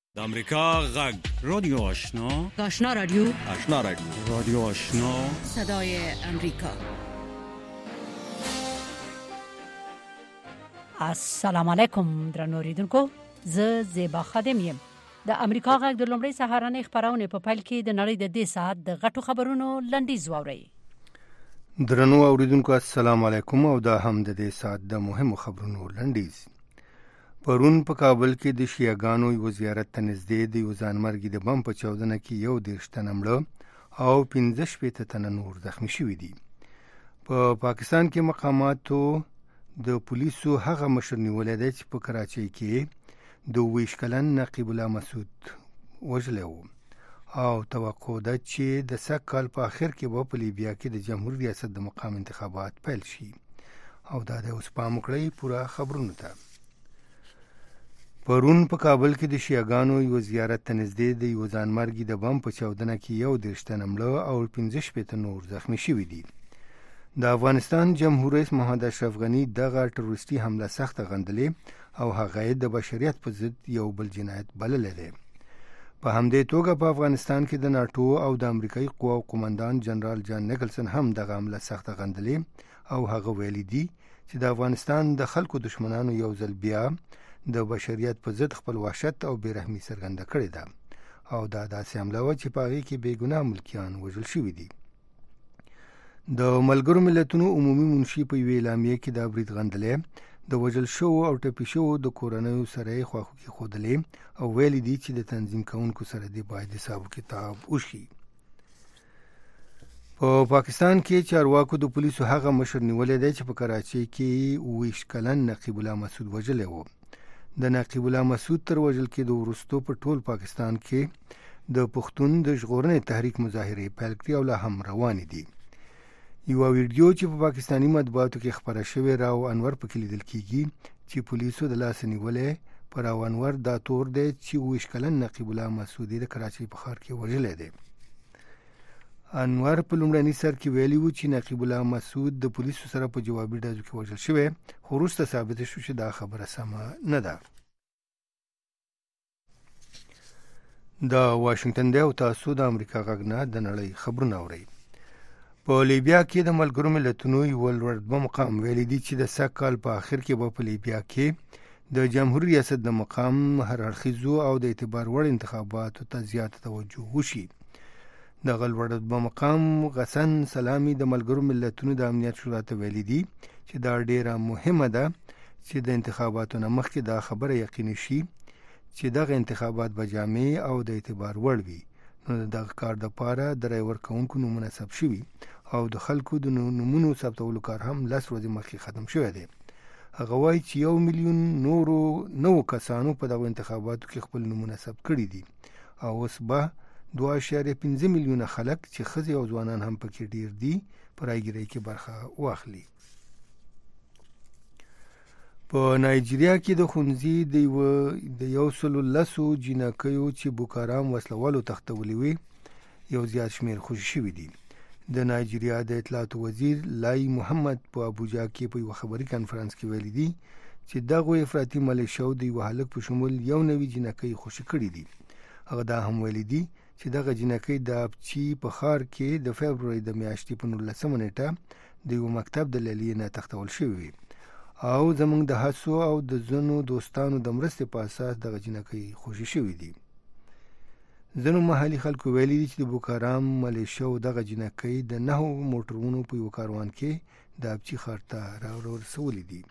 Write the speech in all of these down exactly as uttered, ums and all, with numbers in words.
د امریکا غږ رادیو آشنا آشنا رادیو آشنا رادیو رادیو آشنا صدای امریکا. السلام علیکم درنو اوریدونکو، زه زیبا خادم یم. د امریکا غږ د لومړۍ سهارنۍ خبرونه په پیل کې د نړۍ د دې ساعت د غټو خبرونو لنډیز واورئ. درنو اوریدونکو السلام علیکم، او دا هم د دې ساعت د مهمو خبرونو لنډیز. پرون په کابل کې د شیعاګانو یو زیارت ته نږدې د یو ځانمرګي د بم په چاودنه کې یو دېرش تنه مړه او پنځه شپېته تنه نور زخمي شوي دي. په پا پاکستان کې مقاماتو د پولیسو هغه مشر نیولی دی چې په کراچۍ کې د اوویشت کلن نقیب الله مسعود وژلی و، او توقع ده چې د سږ کال په آخر کې به په لیبیا کې د جمهوریت ریاست د مقام انتخابات پیل شي. او دا د اوس پام وکړئ پوره خبرونو ته. پرون په کابل کې د شیعاګانو یو زیارت ته نږدې د یو ځانمرګي د بم په چاودنه کې یو دېرش تنه مړه او پنځه شپېته نور زخمي شوي دي. د افغانستان جمهور رئیس محمد اشرف غني دغه تروریستي حمله سخته غندلې او هغه د بشریت په ضد یو بل جنایت بللی دی. په همدې توګه په افغانستان کې د ناټو او د امریکایي قواو قومندان جنرال جان نیکلسن هم دغه حمله سخته غندلې او هغه ویلي دي چې د افغانستان د خلکو دشمنانو یو ځل بیا د بشریت په ضد خپل وحشت او بیرحمي څرګنده کړې ده، او دا داسې حمله وه چې په هغې کې بېګناه ملکیان وژل شوي دي. د ملګرو ملتونو عمومي منشي په یوې اعلامیې کې دا برید غندلی، د وژل شوو او ټپي شوو د کورنیو سره یې خواخوږي ښودلې او ویلي دي چې د تنظیم کوونکو سره دې باید حساب و کتاب وشي. په پا پاکستان کې چارواکو د پولیسو هغه مشر نیولی دی چې په کراچۍ کې اوویشت کلن نقیب الله مسعود وژلی و. د نقیب الله مسعود تر وژل کېدو وروستو په ټول پاکستان کې د پښتون د ژغورنې تحریک مظاهرې پیل کړي او لا هم روانې دي. یوه ویډیو چې په پا پاکستاني مطبوعاتو کې خپره شوې راو انور پکې لیدل کېږي چې پولیسو د لاسه نیولی په راو انور دا تور دی چې اوویشت کلن نقیب الله مسعود د کراچۍ په ښار کې وژلی دی. انور په لومړني سر کې ویلي و چې نقیب الله مسعود د پولیسو سره په جوابي ډزو کې وژل شوی، خو وروسته ثابته شو چې دا خبره سمه نه ده. دا واشنګټن دی او تاسو د امریکا غږ نه د نړۍ خبرونه اورئ. په لیبیا کې د ملګرو ملتونو یوه لوړرتبه مقام ویلي دي چې د سږ کال په آخر کې به په لیبیا کې د جمهوري ریاست د مقام هر اړخیزو او د اعتبار وړ انتخاباتو ته زیاته توجه وشي. دغه لوړرتبه مقام غسن سلامي د ملګرو ملتونو د امنیت شورا ته ویلي دي چې دا ډیره مهمه ده چې د انتخاباتو نه مخکې دا خبره یقیني شي چې دغه انتخابات به جامع او د اعتبار وړ وي. نو دغه کار دپاره د رای ورکوونکو نومونه ثبت شوي او د خلکو د نومونو ثبتولو کار هم لس ورځې مخکې ختم شوی دی. هغه وایي چې یو میلیون نورو نوو کسانو په دغو انتخاباتو کې خپل نومونه ثبت کړي دي، او اوس به دوه اعشاریه پنځه میلیونه خلک چې ښځې او ځوانان هم پکې ډیر دي په رایګیرۍ کې برخه واخلي. په نایجیریا کې د ښوونځي د یو سلو لسو جینکیو چې بوکارام وسلوالو تښتولې وې یو زیات شمېر خوشي شوي دي. د نایجیریا د اطلاعاتو وزیر لای محمد په ابوجا کې په یوه خبري کنفرانس کې ویلي دي چې دغو افراطي ملیشیاو د یوه هلک په شمول یو نوي جینکۍ خوشي کړي دي. هغه دا هم ویلي دي چې دغه جینکۍ د ابچي په ښار کې د فبرورۍ د میاشتې په نولسمه نیټه د یوه مکتب د لیلیې نه تښتول شوي وي، او زموږ د هڅو او د ځینو دوستانو د مرستې په اساس دغه جینکۍ خوشي شوي دي. ځینو محلي خلکو ویلي دي چې د بوکارام ملیشیاو دغه جینکۍ د نهو موټرونو په یوه کاروان کې د ابچي ښار ته راورسولي دي.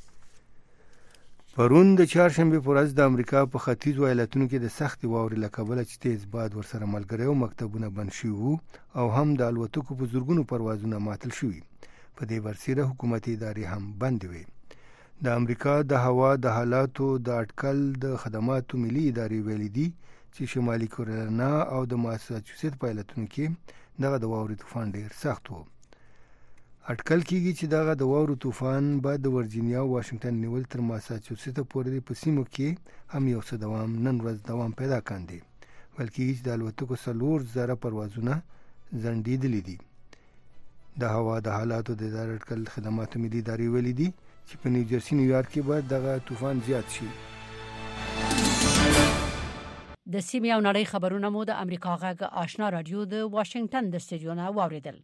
پرون د چهارشنبې په ورځ د امریکا په ختیځو ایالتونو کې د سختې واورې له کبله چې تیز باد ورسره ملګری و، مکتبونه بند شوي وو او هم د الوتکو په زرګونو پروازونه معطل شوي. په دې برسیره حکومتي ادارې هم بندې وې. د امریکا د هوا د حالاتو د اټکل د خدماتو ملي ادارې ویلي دي چې شمالي کارولینا او د ماساچوسیټس په ایالتونو کې دغه د واورې طوفان ډېر سخت و. اټکل کېږي چې دغه د واورو طوفان به د ورجینیا او واشنګټن نیول تر ماساچوسیټس پورې په سیمو کې هم یو څه دوام نن ورځ دوام پیدا کاندي. ویل کېږي چې د الوتکو څلور زره پروازونه ځنډېدلي دي. د هوا د حالاتو د ادارې اټکل خدماتو ملي ادارې ویلي دي چې په نیوجرسي نیویارک کې به دغه طوفان زیات شي. د سیمې او نړۍ خبرونه مو د امریکا غږ آشنا رادیو د واشنگټن د سټډیو نه واوریدل.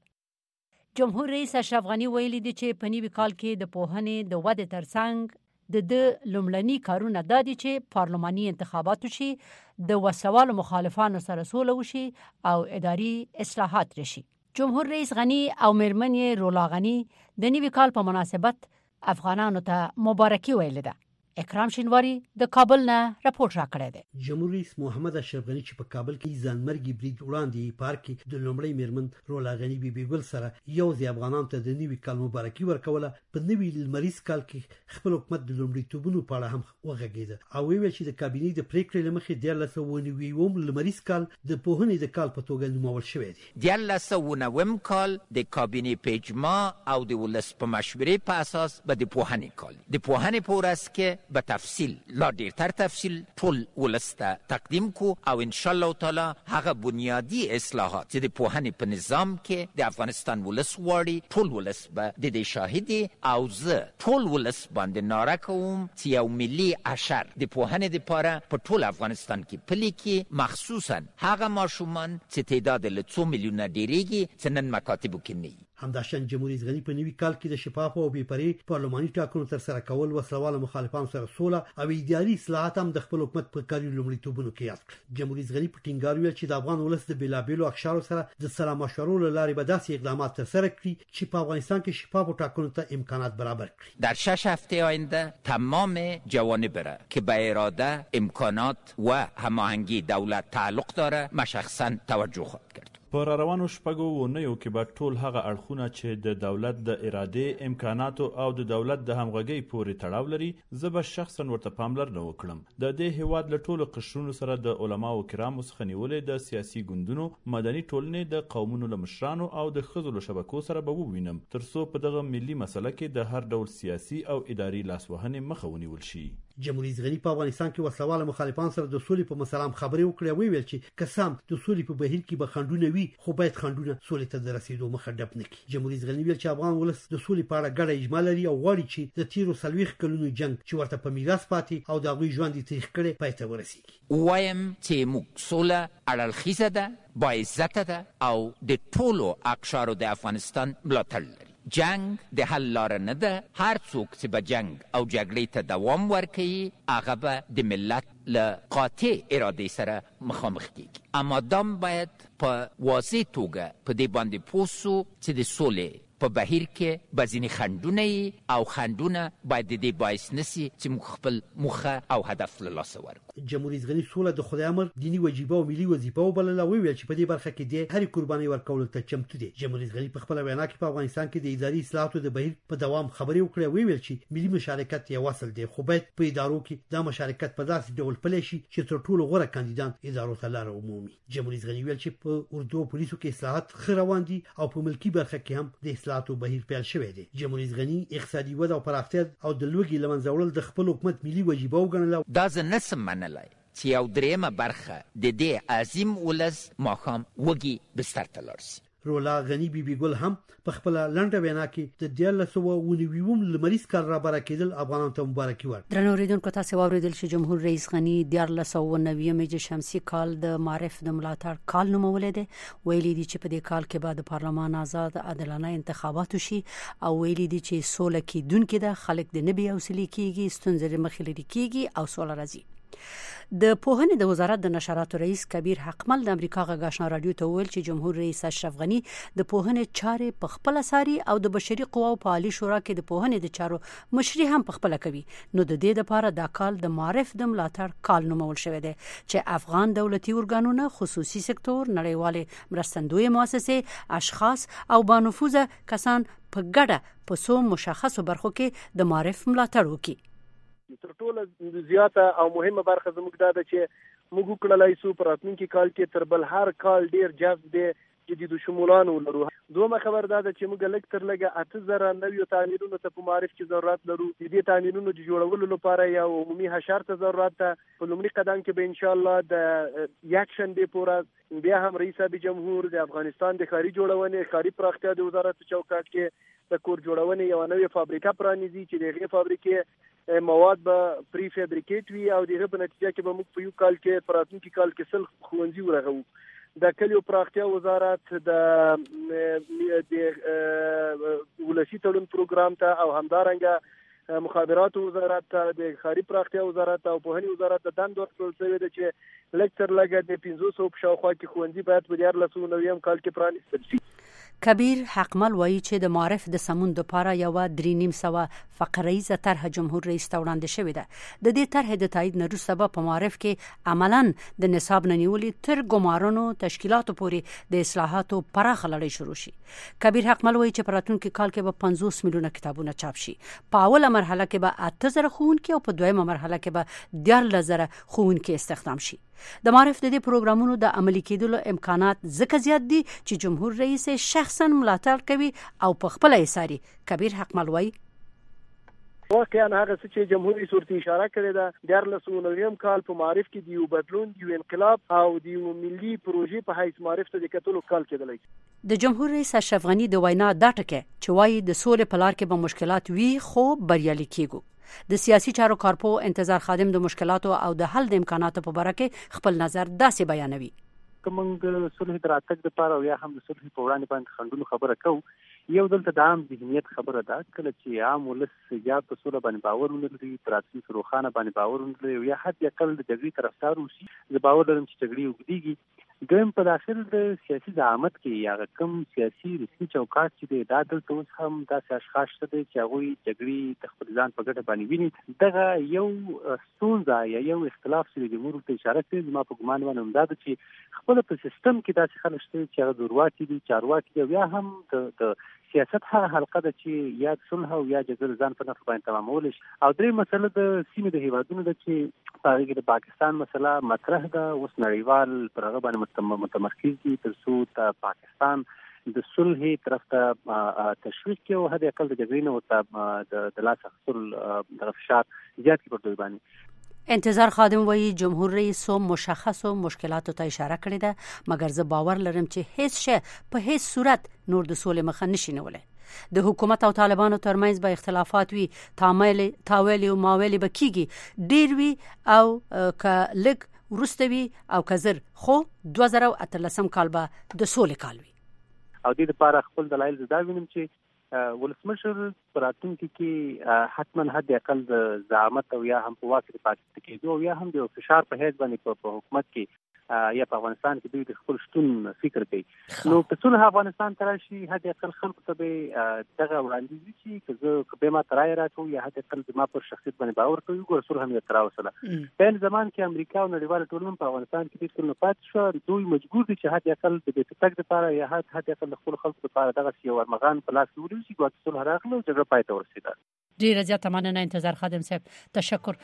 جمهور رئیس اشرف غنی ویلي دی چې په نوي کال کې د پوهنې د ودې ترڅنګ د د لومړني کارونه دا دي چې پارلماني انتخابات وشي، د وسوالو مخالفانو سره سوله وشي او اداري اصلاحات راشي. جمهور رئیس غنی او میرمنې رولا غنی د نوي کال په مناسبت افغانانو ته مبارکي ویلې ده. اکرام شینواری د کابل نه راپورټ راکړی دی. جمهور رئیس محمد اشرف غنی چې په کابل کې ځانمرګي برید وړاندې پارک کې د لومړی میرمن رولا غنی بي بي ګل سره یو ځای افغانانو ته د نوي کال مبارکي ورکوله. په نوي لمریز کال کې خپل حکومت د لومړیتوبونو په اړه هم وغږېده او ویل چې د کابینې د پریکړې لمخې دیارلس سوه نوي لمریز کال د پوهنې د کال په توګه نومول شوی دی. دیارلس سوه نوي کال د کابینې په اجماع او د ولس په مشورې په اساس به د پوهنې کال د پوهنې په ورځ کې به تفصیل لا ډیرتر تفصیل ټول ولسته تقدیم کو او ان شاء الله تعالی هغه بنیادی اصلاحات چې د پوهنې په نظام کې د افغانستان ولس غواړي ټول ولس به د دې شاهدي او زه ټول ولس باندې ناره کوم چې یو ملي اشر د پوهنې لپاره په ټول افغانستان کې پلي کې مخصوصا هغه ماشومان چې تعداد له څو میلیونه ډیریږي چې نن مکاتبو کې نه. همداشان جمهور رئیس غنی په نوي کال کې د شفاف او بې پرې پارلماني ټاکنو تر سره کول، وسلواله مخالفانو سره سوله او اداري اصلاحات هم د خپل حکومت په کاري لومړیتوبونو کې یاد کړل. جمهور رئیس غنی په ټینګار ویل چې د افغان ولس د بېلابېلو اقشارو سره د سلا مشورو له لارې به داسې اقدامات تر سره کړي چې په افغانستان کې شفاف ټاکنو ته امکانات برابر کړي. در شش هفته آینده تمام جوانب را که به اراده، امکانات و هماهنگی دولت تعلق داره ما شخصا توجه خواهد کرد. په روانو شپږو اونیو کې به ټول هغه اړخونه چې د دولت د ارادې، امکاناتو او د دولت د همغږۍ پورې تړاو لري زه به شخصا ورته پاملرنه وکړم. د دې هیواد له ټولو قشرونو سره د علماو کرامو څخه نیولې د سیاسي ګوندونو، مدني ټولنې، د قومونو له مشرانو او د ښځو له شبکو سره به ووینم ترڅو په دغه ملي مسله کې د هر ډول سیاسي او اداري لاسوهنې مخه ونیول شي. جمهور رئیس غنی په افغانستان کې وسلواله مخالفان سره د سولې په مسله خبرې وکړې او ویل چې قسم د سولې په بهیر کې به خنډونه وي خو باید خنډونه سولې ته د رسیدو مخه ډب نه کړي. جمهور رئیس غنی ویل چې افغان ولس د سولې په اړه ګډه اجماع لري او غواړي چې د تیرو څلوېښت کلونو جنگ چې ورته په میراث پاتې او د هغوی ژوند یې تریخ کړی پای ته ورسیږي. وایم چې موږ سوله اړخیزه ده، با عزته ده او د ټولو اقشارو د افغانستان ملاتړ لري. جنگ د حل لاره نه ده. هر څوک چې به جنگ او جګړې ته دوام ورکوي هغه به د ملت له قاطع ارادې سره مخامخ کیږي. اما دام باید په واضح توګه په دې باندې پوه سو چې د سولې په بهیر کې به ځینې خنډونه او خنډونه باید د دې باعث نسي چې موږ خپل موخه او هدف له لاسه ورکړو. جمهور رئیس غنی سوله د خدای امر، دیني وجیبه او ملي وظیفه وبلله او ویل چې په دې برخه کې د هرې قربانۍ ورکولو ته چمتو دي. جمهور رئیس غنی په خپل وینا کې په افغانستان کې د اداري اصلاحاتو د بهیر په دوام خبرې وکړې او ویل چې ملي مشارکت یو اصل دی خو باید په ادارو کې دا مشارکت په داسې ډول پلی شي چې تر ټولو غوره کاندیدان ادارو ته لاره ومومي. جمهور رئیس غنی ویل چې په اردو او پولیسو کې اصلاحات ښه روان دي او په ملکی برخه کې هم د اصلاحاتو بهیر پیل شوی دی. جمهور رئیس غنی اقتصادي وده او پراختیا او د لوږې له منځه وړل د خپل حکومت ملي وجیبه وګڼله. دا زه نسم منلی چې یو دریمه برخه د دې عظیم ولس ماښام وږي بستر ته لاړ سي. رولا غنی بي بي ګل هم په خپل لنډه وینا کې د دیارلس سوه نوي لمریز کال رابره کېدل افغانانو ته مبارکي ورکړه. درنو اوریدونکو تاسو واوریدل چې جمهور رئیس غنی دیارلس سوه نوي میج شمسي کال د معرف د ملاتړ کال نومولې ده. ویلي دي چې په دې کال کې به د پارلمان آزاد عادلانه انتخابات وشي او ویلي دي چې سوله کېدونکې ده، خلک د نبي حوصلې کېږي، ستونزې مخې لري کېږي او سوله راځي. د پوهنې د وزارت د نشراتو رئیس کبیر حقمل د امریکا غږ آشنا رادیو ته ویل چې جمهور رئیس اشرف غنی د پوهنې چارې په خپل ساري او د بشري قواو په عالی شورا کې د پوهنې د چارو مشري هم په خپل کوي. نو د دې لپاره دا کال د معرف د ملاتړ کال نومول شوی دی چې افغان دولتي ارګانونه، خصوصي سکتور، نړیوالې مرستندوی مؤسسې، اشخاص او بانفوذه کسان په ګډه په څو مشخصو برخو کې د معرف ملاتړ وکړي. تر ټولو زیاته او مهمه برخه زموږ دا ده چې موږ وکړلای شو په راتلونکي کال کې تر بل هر کال ډیر جذب دی جدید شمولانو لرو. دومره خبر دا ده چې موږ لږ تر لږه اته زره نویو تعمیرونو ته په معرف کې ضرورت لرو. د دې تعمیرونو د جوړولو لپاره یو عمومي حشر ته ضرورت ده. په لومړي قدم کې به ان شاء الله د یک شنبه پورې بیا هم رئیس جمهور د افغانستان د ښاري جوړونې، ښاري پراختیا د وزارت چوکاټ کې د کور جوړونې یو نوې فابریکه پرانیزي چې دغه فابریکې مواد به پری فابریکیټ وي او دغه په نتیجه کې به موږ په یو کال کې په راتلونکي کال کې سل ښوونځي ورغوو. د کلیو پراختیا وزارت د ولسی تړون پروګرام ته او همدارنګه مخابراتو وزارت ته د ښاري پراختیا وزارت او پوهنې وزارت ته دنده ورکړل شوې ده چې لږ تر لږه د پنځه سوه په شاوخوا کې ښوونځي باید په دیارلس سوه نوي کال کې پرانیستل شي. کبیر حقمل وایي چې د معرف د سمون لپاره یو درې نیم سوه فقریزه طرح جمهور رئیس ته وړاندې شوې ده. د دې طرح د تایید نه وروسته به په معرف کې عملاً د نصاب نه نیولې تر ګمارنو تشکیلاتو پورې د اصلاحاتو پراخه لړۍ شروع شي. کبیر حقمل وایي چې په راتلونکي کال کې به پنځوس میلیونه کتابونه چاپ شي. په اوله مرحله کې به اته زره ښوونکي او په دویمه مرحله کې به دیارلس زره ښوونکي استخدام شي. د معرف د دې پروګرامونو د عملي کېدلو امکانات ځکه زیات دي چې جمهور رئیس شخصا ملاتړ کوي او په خپل یې ساري. کبیر حقمل وایي واقعا هغه څه چې جمهور رئیس ورته اشاره کړې ده دیارلس سوه نوي کال په معرف کې د یو بدلون د یو انقلاب او د یو ملي پروژې په حیث معرف ته د کتلو کال کېدلی. د جمهور رئیس اشرف غني د وینا دا ټکی چې وایي د سولې په لار کې به مشکلات وي خو بریالي کیږو. د سیاسي چارو کارپو انتظار خادم د مشکلاتو او د حل د امکاناتو په باره کې خپل نظر داسې بیانوي. کومنګ صلح دراتک د پاره او یا هم د صلح په وړاندې باندې خندونو خبره کوو. یو دلته د عام ذهنیت خبره ده کله چې عام ولس یا په صلح باندې باور ولري تراتلي روخانه باندې باور ولري یا حتی اقل د جګړې طرفدار وشي زه باور لرم چې جګړې وګړيږي. دویم په داخل د سیاسي زعامت کې یا کم سیاسي رسمي چوکاټ چې د دادل اوس هم داسې اشخاص شته چې هغوی جګړې د خپل ځان په ګټه باندې ویني. دغه یو ستونزه یا یو اختلاف چې جمهور ته اشاره کوي زما په ګمان باندې همدا ده چې خپل په سیستم کې داسې خلک شته چې هغه زورواکي دي چارواکي دي یا هم د سیاست هغه حلقه ده چې یا صلح او یا جګړه ځان په نفع باندې تمامول شي. او درې مسله د سیمې د هیوادونو ده چې په هغه کې د پاکستان مسله مطرح ده. اوس نړیوال پر هغه باندې متمرکز دي تر څو ته پاکستان د صلح طرف ته تشویق کوي او هدا اقل د جګړې نه وته د لاس اخیستل د فشار زیات کی پر دوی باندې. انتظار خادم وایي جمهور رئیس سو مشخصو مشکلاتو ته اشاره کړې ده مګر زه باور لرم چې هیڅ شی په هیڅ صورت نور د سولې مخه نشي نیولی. د حکومت او طالبانو ترمنځ به اختلافات وي تامل تاویل او ماویل به کیږي ډیر وي او ک لګ ورستوي او کزر خو دوه زره اتلسم کال به د سولې کال وي. او دې لپاره خپل دلایل زدا وینم چې ولسمشر پراتونکو کې حتما حد اقل د زعامت او یا هم په واقع د پاتې کېدو او یا هم د فشار په هیڅ باندې په حکومت کې یا په افغانستان کې دوی د خپل شتون فکر کوي. نو په ټول افغانستان تر شي حد اقل خلک ته به دغه وړاندیز شي چې به ما ترای راکو یا حد اقل ما پر شخصیت باندې باور کوي ګور سره هم تر اوسه. په زمان کې امریکا او نړیوال ټولنه په افغانستان کې د ټول پات شو دوی مجبور دي چې حد اقل د تک لپاره یا حد اقل خپل خلکو لپاره دغه یو ورمغان په لاس وړي چې ګوت ټول راغله او جګړه پای ته ورسیده. ډیره زیاته مننه انتظار خادم صاحب تشکر.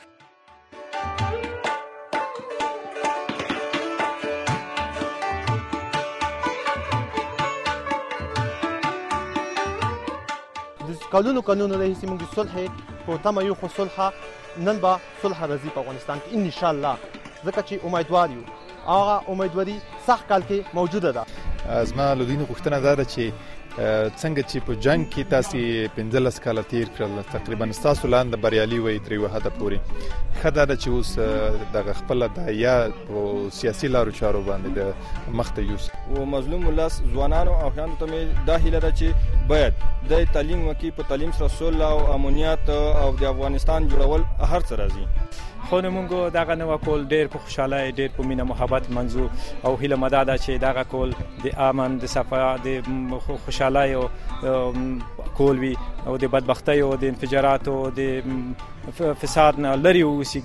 کلونو کلونو راهیسې موږ صلح په تمه یو خو صلح نن به صلح راځي په افغانستان کې ان شاء الله ځکه چې امیدوار یو هغه امیدواري سخت کال کې موجوده ده. زما له دې غوښتنه ده چې څنګه چې په جنگ کې تاسو پنځلس کال تیر کړل تقریبا تاسو لاندې بریالي وي تر یو حد پورې خدای د چې اوس د خپل د یا په سیاسي لارو چارو باندې د مخته یوس او مظلوم ولاس ځوانانو او خیانت ته د هیله ده چې باید د تعلیم وکي په تعلیم سره صلح او امنیت او د افغانستان جوړول هر څه راځي. خو موږ دغه نو کول ډیر په خوشاله ډیر په مینه محبت منځو او هیله مداده چې دغه کول د امن د صفا د خوشاله او کول وی او د بدبختی او د انفجارات او د فساد نه لري اوسي.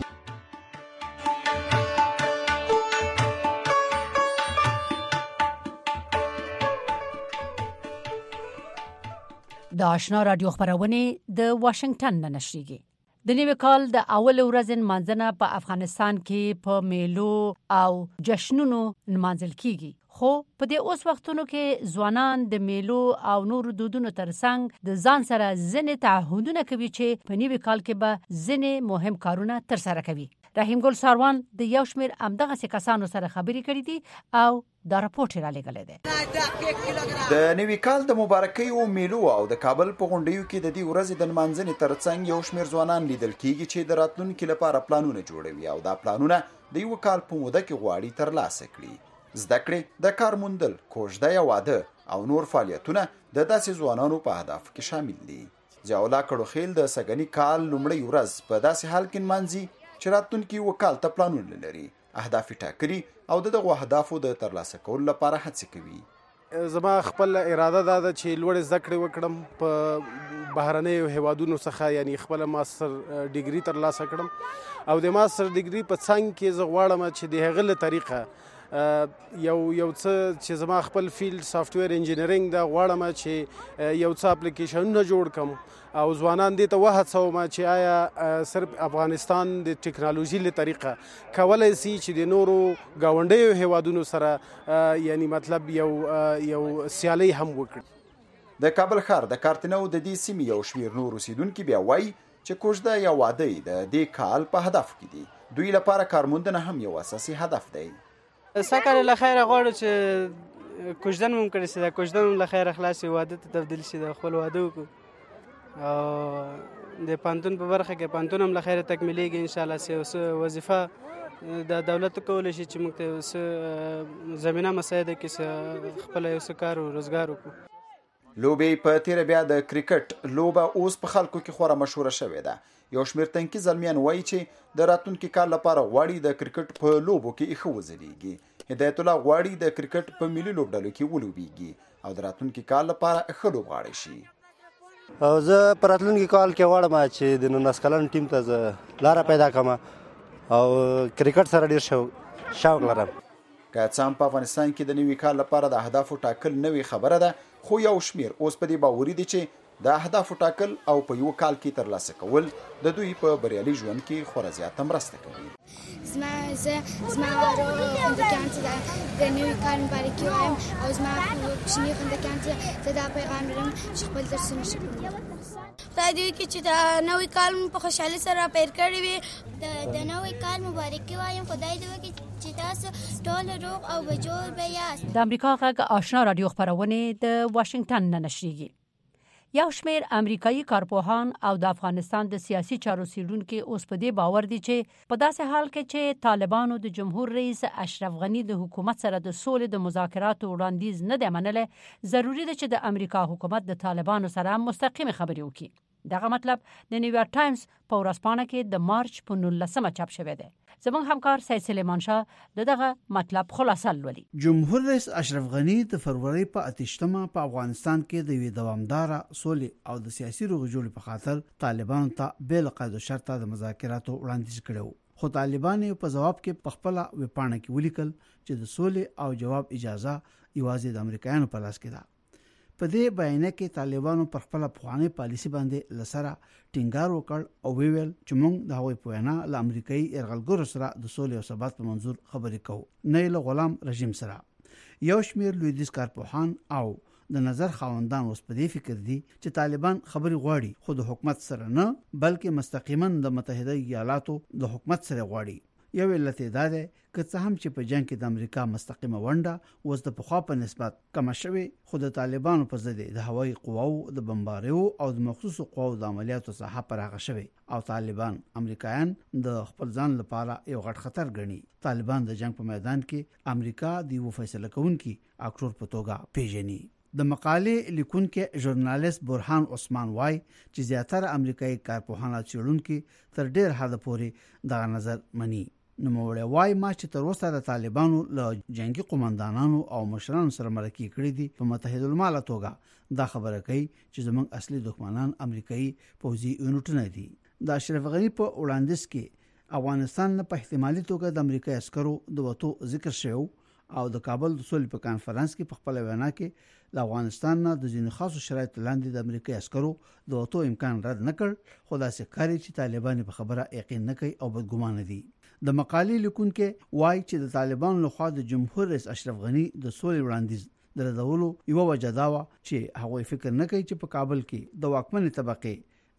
د آشنا رادیو خبرونه د واشنگټن نه نشریږي. د نوي کال د اول ورځې منځنه په افغانستان کې په میلو او جشنونو نمانځل کیږي خو په دې اوس وختونو کې ځوانان د میلو او نور دودونو ترڅنګ د ځان سره ځنې تعهدونه کوي چې په نوي کال کې به ځنې مهم کارونه ترسره کوي. رحیم ګل ساروان د یو شمېر همدغسې کسانو سره خبرې کړې دي او دا راپورټ یې رالیږلی دی. د نوي کال د مبارکیو میلو او د کابل په غونډیو کې د دې ورځې د نمانځنې ترڅنګ یو شمېر ځوانان لیدل کېږي چې د راتلونکي لپاره پلانونه جوړوي او دا پلانونه د یو کال په موده کې غواړي ترلاسه کړي. زده کړې، د کار موندل، کوژده یا واده او نور فعالیتونه د داسې ځوانانو په اهدافو کې شامل دي. ضیاءالله کړوخیل د سږني کال لومړۍ ورځ په داسې حال کې نمانځي چې راتلونکي یو کال ته پلانونه لري، اهداف ټاکلي او د دغو اهدافو د ترلاسه کولو لپاره هڅې کوي. زما خپل اراده دا ده چې لوړې زده کړې وکړم، په بهرنیو هیوادونو څخه یعنی خپل ماستر ډیګري ترلاسه کړم او د ماستر ډیګري په څنګ کې زه غواړم چې د هغه له طریقه یو یو څه چې زما خپل فیلډ سافټویر انجینرینګ دا غواړم چې یو څه اپلیکیشنونه جوړ کړم او ځوانان دې ته وهڅوم چې آیا صرف افغانستان د ټکنالوژي له طریقه کولی شي چې د نورو ګاونډیو هیوادونو سره یعنی مطلب یو یو سیالي هم وکړي. د کابل ښار د کارتنو د دې سیمې یو شمېر نور اوسیدونکي بیا وایي چې کوژده یا واده د دې کال په هدف کې دي. دوی لپاره کارموندنه هم یو اساسي هدف دی. سکر له خیره غواړو چې کوژدن مو کړی شي، د کوژدن له خیره خلاص شي، واده ته تبدیل شي، د خپل واده وکړو او د پانتون په برخه کې پانتون هم له خیره تکمیلیږي ان شاء الله. سي وظیفه د دولت کولی شي چې موږ ته زمینه مساعده کې خپل یو څه کار او روزګار وکړو. لوبې په تیره بیا د کرکټ لوبه اوس په خلکو کې خورا مشهوره شوې ده. یو شمېر تنکي زلمیان وایي چې د راتلونکي کال لپاره غواړي د کرکټ په لوبو کې ښه وځلیږي. هدایت الله غواړي د کرکټ په ملي لوبډلو کې ولوبیږي او د راتلونکي کال لپاره ښه لوبغاړی شي. او زه په راتلونکي کال کې غواړم چې د نولس کلن ټیم ته زه لاره پیدا کړم او کرکټ سره ډېر شوق لرم. که څه هم په افغانستان کې د نوي کال لپاره د اهدافو ټاکل نوې خبره ده، خو یو شمېر اوس په دې باوري دي چې د اهدافو ټاکل او په یو کال کې ترلاسه کول د دوی په بریالي ژوند کې خورا زیاته مرسته کوي. زما زه زما خوندکیان ته د نوي کال مبارکي وایم او زما کوچني خوندکیان ته زه دا پیغام لرم چې خپل درسونه ښه کړي. خدای دې وکړي چې د نوي کال په خوشحالۍ سره پیل کړی وي. د نوي کال مبارکي وایم. خدای دې وکړي چې تاسو ټول روغ او بجوړ به یاست. د امریکا غږ آشنا رادیو خپرونې د واشنگټن نه نشریږي. یو شمېر امریکایي کارپوهان او د افغانستان د سیاسي چارو څېړونکي اوس په دې باور دي چې په داسې حال کې چې طالبانو د جمهور رئیس اشرف غني د حکومت سره د سولې د مذاکراتو وړاندیز نه دی منلی، ضروري ده چې د امریکا حکومت د طالبانو سره مستقیمې خبرې وکړي. دغه مطلب د نیویارک ټایمز په ورځپاڼه کې د مارچ په نولسمه چاپ شوی دی. زموږ همکار سید سلیمان شاه دغه مطلب خلاصه لولي. جمهور رئیس اشرف غني د فروری په اتشتمه په افغانستان کې د وی دوامدار سولې او د سیاسي روغجوړې په خاطر طالبانو ته بل قید شرطه د مذاکراتو وړاندیز کړو، خو طالبان په جواب کې په خپل وپاڼه کې ولیکل چې د سولې او جواب اجازه یوازې د امریکایانو په لاس کې ده. په دې بیان کې طالبانو پر خپل افغاني پالیسي باندې لسره ټینګار وکړ او ویل چې موږ د هغوی په وینا له امریکایي یرغلګرو سره د سولې او ثبات په منظور خبرې کوو، نه له غلام رژیم سره. یو شمېر لویدیځ کارپوهان او د نظر خاوندان اوس په دې فکر دي چې طالبان خبرې غواړي خو د حکومت سره نه، بلکې مستقیما د متحده ایالاتو د حکومت سره غواړي. یو علت دا ده که څه هم چې په جنگ کې د امریکا مستقیمه ونډه اوس د پخوا په نسبت کمه شوې، خو د طالبانو په ضد د هوایي قواو د بمباریو او د مخصوصو قواو د عملیاتو ساحه پراخه شوې او طالبان امریکایان د خپل ځان لپاره یو غټ خطر ګڼي. طالبان د جنگ په میدان کې امریکا د یو فیصله کوونکي اکټور په توګه پیژني. د مقالې لیکونکي ژورنالیست برهان عثمان وای چې زیاتره امریکایي کارپوهان او څېړونکي تر ډېر حده پورې دغه نظر مني. نوموړی وای ما چې تر اوسه د طالبانو له جنگي قومندانانو او مشرانو سره مرکې کړې دي په متحده المال توګه دا خبره کوي چې زموږ اصلي دښمنان امریکایي پوځي یونټونه دي. د اشرف غني په وړاندیز کې افغانستان نه په احتمالي توګه د امریکایي عسکرو د وتو ذکر شوی او د کابل د سولې په کانفرنس کې په خپل وینا کې د افغانستان نه د ځینو خاصو شرایطو لاندې د امریکایي عسکرو د وتو امکان رد نه کړ، خو داسې ښکاري چې طالبان په خبره یقین نه کوي او بدګمانه دي. د مقالې لیکونکي وایي چې د طالبانو لخوا د جمهور رئیس اشرف غني د سولې وړاندیز د ردولو یوه وجه دا وه چې هغوی فکر نه کوي چې په کابل کې د واکمنې طبقې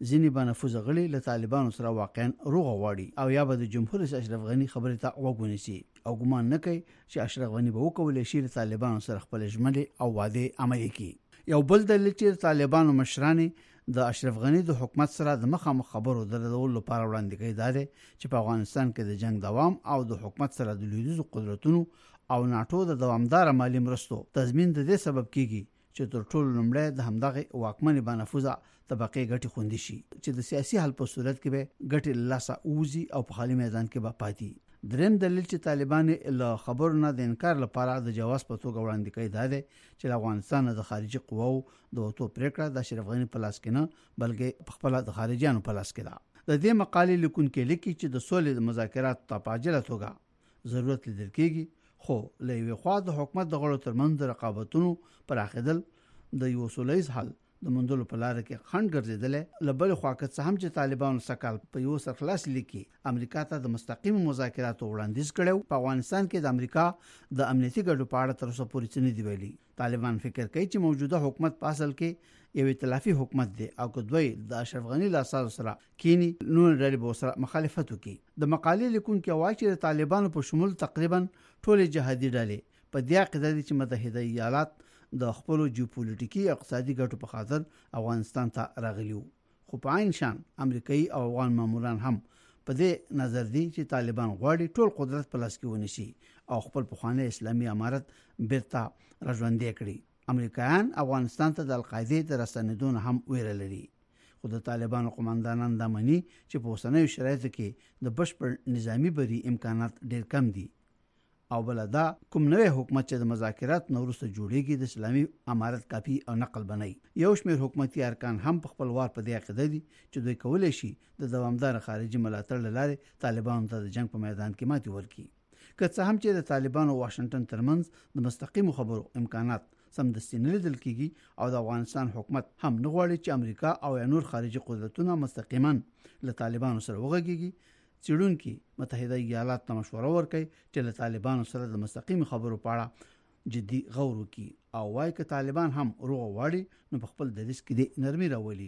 ځینې بنفوذ غړي له طالبانو سره واقعا روغه واړي او یا به د جمهور رئیس اشرف غنی خبرې ته وګونیسي او ګمان نه کوي چې اشرف غنی به وکولای شي له طالبانو سره خپل ژمنې او وعده عملي کړي. یو بل دلیل چې طالبانو مشران د اشرف غنی د حکومت سره د مخامخ خبرو درلودلو لپاره وړاندې کوي دا دی چې په افغانستان کې د جنگ دوام او د حکومت سره د لویدیځو قدرتونو او ناتو د دوامدار مالی مرستو تضمین د دې سبب کیږي چې تر ټولو لومړی د همدغه واکمنې بنفوذه طبقې ګټې خوندي شي چې د سیاسي حل په صورت کې به ګټې له لاسه ووځي او په خالي میدان کې به پاتې. دریم دلیل چې طالبان له خبرو نه د انکار لپاره د جواز په توګه وړاندې کوي دا دی چې له افغانستان د خارجي قواو د وټو پریکړه د اشرف غنی په لاس کې نه بلکې په خپل د خارجيانو په لاس کې ده. د دې مقالې لیکونکي لیکي چې د سولې د مذاکرات په اجله توګه ضرورت لیدل کېږي خو له یوې خوا د حکومت د غړو ترمنځ د رقابتونو پراخېدل د یو سولهییز حل د مندلو په لار کې خنډ ګرځیدل. له بل خوا که څه هم چې طالبانو سکهال په یو سرخلاص لیکي امریکا ته د مستقیم مذاکراتو وړاندیز کړو په افغانستان کې د امریکا د امنیتي ګډو په اړه تر اوسه پورې څه نه دی ویلي. طالبان فکر کوي چې موجوده حکومت په اصل کې یو ائتلافي حکومت دی او که دوی د اشرف غنی له اساس سره کینی نو لري به سره مخالفت وکړي. د مقالې لیکونکي وايي چې د طالبانو په شمول تقریبا ټول جهادي ډلې په دې عقیده دي چې متحده ایالات د خپل جیوپولیټیکي اقتصادي ګټو په خاطر افغانستان ته راغلیو. خو په عین شان امریکایي او افغان ماموران هم په دې نظر دي چې طالبان غواړي ټول قدرت په لاس کې ونیسي او خپل پخوانی اسلامي امارت بیرته راژوندي کړي. امریکایان افغانستان ته د القاعده د رسنیدون هم ویره لري خو د طالبانو قوماندانان دا مني چې په اوسنیو شرایطو کې د بشپړ نظامی بری امکانات ډیر کم دي او بل دا کوم نوې حکومت چې د مذاکرات نورسته جوړیږي د اسلامي امارت کاپی او نقل بنئ. یو شمېر حکومتي ارکان هم په خپل وار په دې عقیده دي چې دوی کولای شي د دوامدار خارجي ملاتړ لاره طالبانو ته د جنگ په میدان کې ماتې ورکړي. که څه هم چې د طالبانو او واشنگټن ترمنځ د مستقیم خبرو امکانات سمدستي نه لیدل کیږي او د افغانستان حکومت هم نه غواړي چې امریکا او نور خارجي قدرتونه مستقیما له طالبانو سره وغږیږي. څېړونکي متحده ایالات ته مشوره ورکوي چې له طالبانو سره د مستقیم خبرو په اړه جدي غور وکړي او وايي که طالبان هم روغه واړي نو په خپل دریځ کې د نرمي راولي.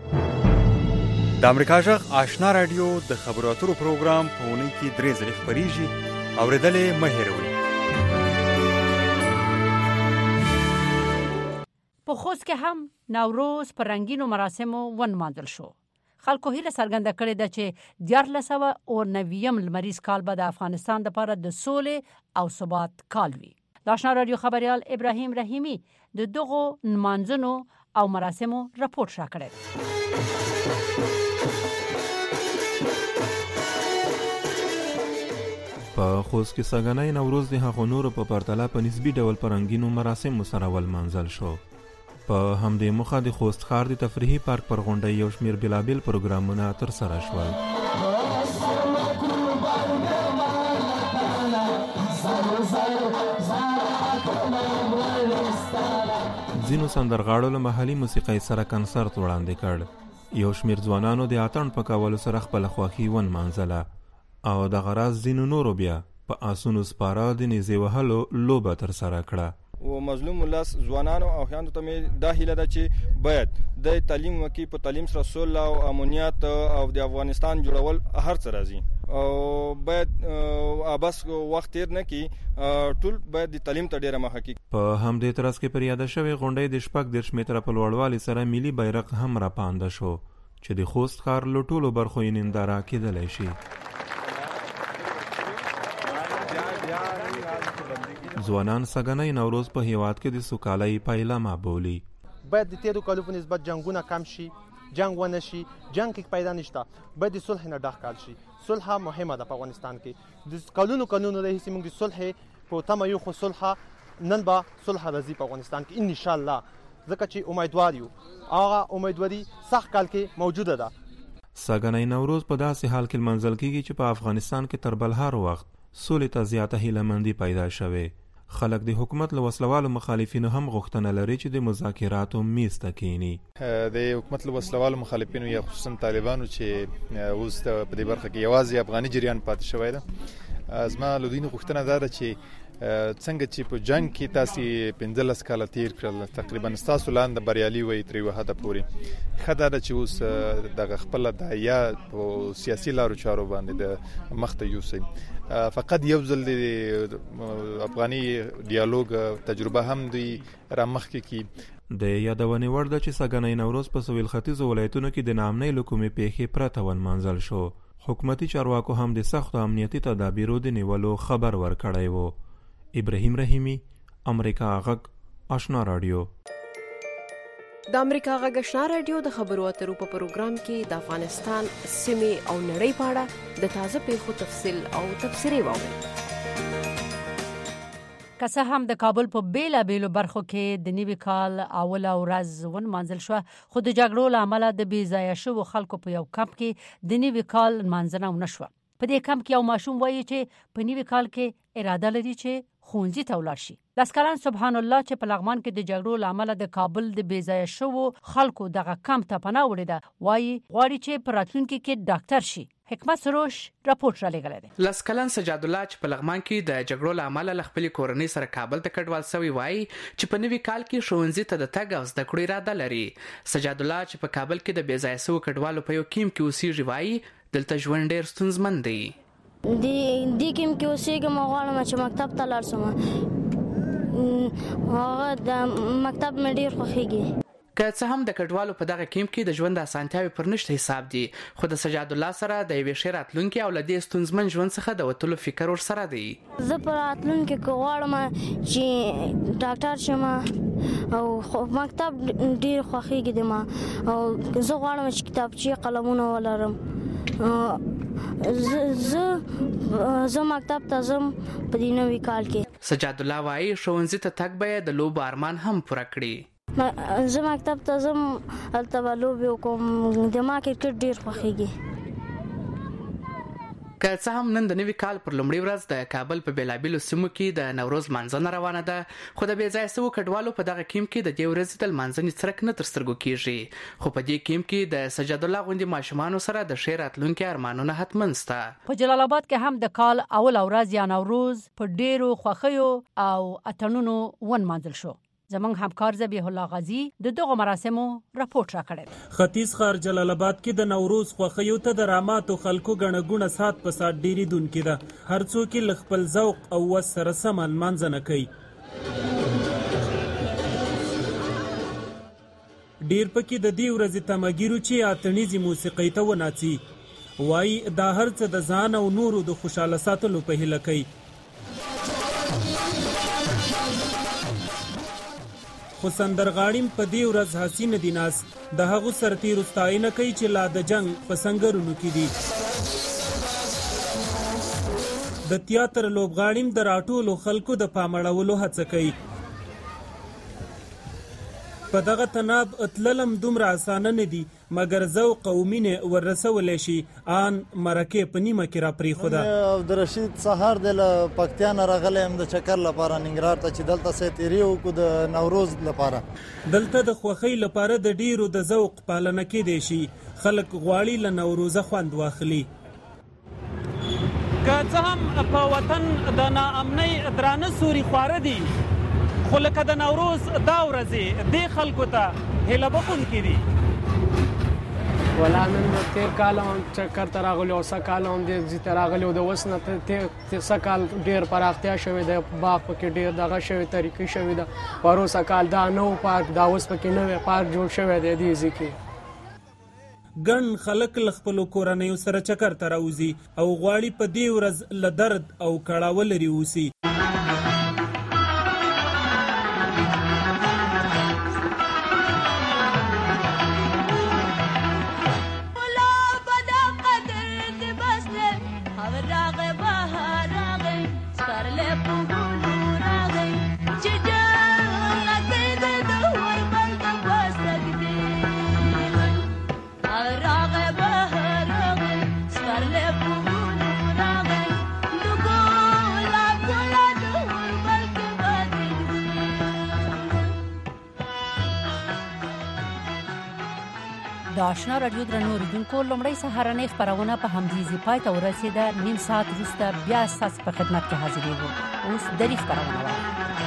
د امریکا غږ آشنا رادیو د خبرو اترو پروګرام په اونۍ کې درې ځلې خپریږي. اورېدل یې مه هېروئ. په خوست کې هم نوروز په رنګینو مراسمو ونمانځل شو. خلکو هیله څرګنده کړې ده چې دیارلس سوه او نویم لمریز کال به د افغانستان لپاره د سولې او ثبات کال وي. د آشنا رادیو خبریال ابراهیم رحیمی د دغو نمانځنو او مراسمو راپور راکړی. په خوست کې سګنۍ نوروز د هغو نورو په پرتله په نسبي ډول په رنګینو مراسمو سره ولمانځل شو. په همدې موخه د خوست ښار د تفریحي پارک پر غونډۍ یو شمېر بېلابېل پروګرامونه ترسره شول. ځینو سندرغاړو له محلي موسیقۍ سره کنسرت وړاندې کړ. یو شمېر ځوانانو د اتڼ په کولو سره خپله خوښي ونمانځله او دغه راز ځینو نورو بیا په آسونو سپاره د نیزې وهلو لوبه ترسره کړه. و مظلوم لاس ځوانانو او خویندو ته مې دا هیله ده چې باید د تعلیم وکړي. په تعلیم سره سوله او امنیت او د افغانستان جوړول هر څه راځي او باید بس وخت تیر نه کړي. ټول باید د تعلیم ته ډېره مخه کړي. په همدې ترڅ کې پر یاده شوې غونډۍ د شپږ دېرش متره په لوړوالي سره ملي بیرغ هم راپانده شو چې د خوست ښار له ټولو برخو یې ننداره کېدلی شي. ځوانان سګنۍ نوروز په هیواد کې د سوکالۍ پیلامه بولي. باید د تیرو کالو په نسبت جنگونه کم شي، جنگ ونه شي، جنگ کې پیدا نشته، باید د صلح نه ډک کال شي. صلح مهمه ده په افغانستان کې. د کلونو کلونو راهیسې موږ د صلح په تمه یو، خو صلح نن به صلح راځي په افغانستان کې ان شاء الله، ځکه چې امیدوار یو. هغه امیدواري سخت کال کې موجوده ده. سګنۍ نوروز په داسې حال کې لمانځل کیږي چې په افغانستان کې تر بلهار وخت سولې ته زیاته هیلهمندي پیدا شوې. خلک د حکومت له وسلوالو مخالفینو هم غوښتنه لري چې د مذاکراتو میز ته کینی. د حکومت له وسلوالو مخالفینو یا خصوصا طالبانو چې اوس په دې برخه کې یوازې افغاني جریان پاتې شوی ده، زما له دوی نه غوښتنه دا ده چې څنګه چې په جنگ کې تاسو پنځلس کاله تیر کړل تقریبا تاسو لاندې بریالي وي تر یو حد پورې خدای د چې اوس د خپل د یا په سیاسي لارو چارو باندې د مخته یوسي فقط یو ځل د افغاني ډیالوګ تجربه هم دی رامخکې کی د یادونې وړ ده چې سګنۍ نوروز په سویل ختیځ ولایتونو کې د نامنۍ لکومې پیښې پرته ونمانځل شو. حکومتي چارواکو هم د سختو امنیتي تدابیرو د نیولو خبر ورکړی و. ابراهیم رحیمی، امریکا غږ، آشنا رادیو. د امریکا غږ آشنا رادیو د خبرو اترو په پروګرام کې د افغانستان سیمې او نړۍ په اړه د تازه پیښو تفصیل او تبصرې واورئ. که څه هم د کابل په بیلا بیلو برخو کې د نوي کال اوله ورځ ونمانځل شوه، خو د جګړو له امله د بې ځایه شوو خلکو په یو کمپ کې د نوي کال نمانځنه ونه شوه. په دې کمپ کې یو ماشوم وایي چې په نوي کال کې اراده لري چې ښوونځي ته ولاړ شي. لاس کلن سبحان الله چې په لغمان کې د جګړو له امله د کابل د بې ځایه شوو خلکو دغه کمپ ته پناه وړې ده، وایي غواړي چې په راتلونکي کې ډاکټر شي. حکمت سروش راپورټ را لګلې ده. لاس کلن سجاد الله چې په لغمان کې د جګړو له امله له خپلې کورنۍ سره کابل ته کډوال شوی وایي چې په نوي کال کې ښوونځي ته د تګ او زده کړو اراده لري. سجاد الله چې په کابل کې د بې ځایه شوو کډوالو په یو کیمپ کې اوسېږي وایي دلته ژوند ډېر ستونزمن دی. دی دی کیمپ کې اوسېږم، غواړم چې مکتب ته لاړ شم. هغه د مکتب مې ډېر خوښېږي. که څه هم د کډوالو په دغه کیمپ کې د ژوند اسانتیاوې پر نشته حساب دي، خو د سجاد الله سره د یوې ښې راتلونکي او له دې ستونزمن ژوند څخه د وتلو فکر ورسره دی. زه په راتلونکي کې غواړم چې ډاکټر شم او مکتب ډېر خوښېږي دی ما، او زه غواړم چې کتابچې قلمونه ولرم. زه زه مکتب ته ځم په دې نوي کال کې. سجاد الله وایي ښوونځي ته تګ به د لوبو ارمان هم پوره کړي. زه مکتب ته ځم، هلته به لوبې وکړم. د ما کرکټ ډېر خوښېږي. که څه هم نن د نوي کال پر لومړۍ ورځ د کابل په بیلابیلو سیمو کې د نوروز لمانځنه روانه ده، خو د بې ځایه شوو کډوالو په دغه کیمپ کې د دې ورځې د لمانځنې څرک نه تر سترګو کېږي. خو په دې کیمپ کې د سجاد الله غوندې ماشومانو سره د ښې راتلونکي ارمانونه حتمن شته. په جلال آباد کې هم د کال اول ورځ یا نوروز په ډېرو خوښیو او اتڼونو ونمانځل شو. زمونږ همکار ذبیح الله غازی د دغه مراسمو راپورټ راکړی. ختیځ ښار جلال آباد کې د نوروز خوښیو ته د راماتو خلکو ګڼه ګوڼه سات په سات ډېرېدونکې ده. هر څوک یې له خپل ذوق او وس سره سمه لمانځنه کوي. ډېر پکې د دې ورځې تمهګیرو چې اتڼیزې موسیقۍ ته وناڅي، وایي دا هر څه د ځان او نورو د خوشحاله ساتلو په هیله کوي. خو سندرغاړیم په دې ورځ حسین دي ناست د هغو سرتیرو ستاینه کوي چې لا د جنگ په سنګرونو کې دي. د تیاتر لوبغاړیم د راټولو خلکو د پامړولو هڅه کوي. په دغه تناب اتللم دومره اسانه نه دي، مګر ذوق او مینې وررسولی شي. آن مرکې په نیمه کې را پرېښوده. عبدالرشید سهار دی له پکتیا نه راغلی یم د چکر لپاره ننګرهار ته، چې دلته سه تېرې وکړو د نوروز لپاره. دلته د خوښۍ لپاره د ډیرو د ذوق پالنه کېدی شي. خلک غواړي له نوروزه خوند واخلي. که څه هم په وطن د ناامنۍ درانه سوري خواره دي، خو لکه د نوروز دا ورځې دې خلکو ته هیله بخونکې دي. ولا نن تېر کال هم چکر ته راغلي او څه کال هم دې ته راغلي او د اوس نه څه کال ډېر پراختیا شوې ده، باغ پکې ډېر دغه شوې طریقې شوې ده. پروسه کال دا نو پارک دا اوس پکې نوی پارک جوړ شوی دی دې ځای کې. ګڼ خلک له خپلو کورنیو سره چکر ته راوځي او غواړي په دې ورځ له درد او کړاوه لرې اوسي. Gula د آشنا رادیو درنو اوریدونکو لومړی سهارنۍ خپرونه په همدې ځای پای ته ورسېده. نیم ساعت وروسته بیا ستاسو په خدمت کې حاضرېږو. اوس درې خپرونه وایي.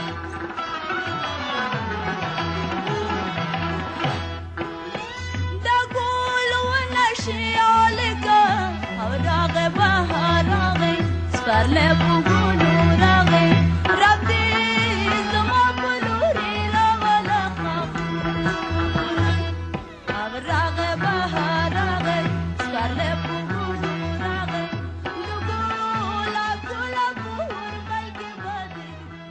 د ګلونه شیالګه او راغې بهار راغې سپرلی په